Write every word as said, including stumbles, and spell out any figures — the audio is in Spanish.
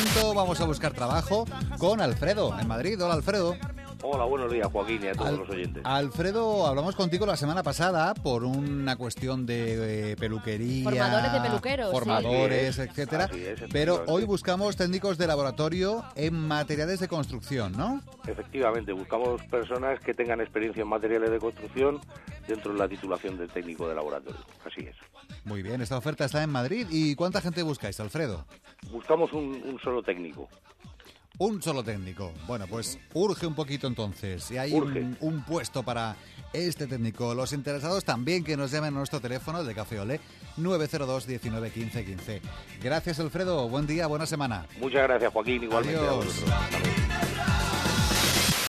momento vamos a buscar trabajo con Alfredo, en Madrid. Hola, Alfredo. Hola, buenos días, Joaquín, y a todos Al- los oyentes. Alfredo, hablamos contigo la semana pasada por una cuestión de eh, peluquería. Formadores de peluqueros, sí. Formadores, Así es, etcétera. así es, Pero efectivamente. hoy buscamos técnicos de laboratorio en materiales de construcción, ¿no? Efectivamente, buscamos personas que tengan experiencia en materiales de construcción dentro de la titulación de técnico de laboratorio. Así es. Muy bien, esta oferta está en Madrid. ¿Y cuánta gente buscáis, Alfredo? Buscamos un, un solo técnico. Un solo técnico. Bueno, pues urge un poquito entonces. Si hay Urge. un, un puesto para este técnico. Los interesados también que nos llamen a nuestro teléfono, el de Café Olé, nueve cero dos, diecinueve, quince, quince. Gracias, Alfredo. Buen día, buena semana. Muchas gracias, Joaquín, igualmente. Adiós. A vosotros. Hasta luego.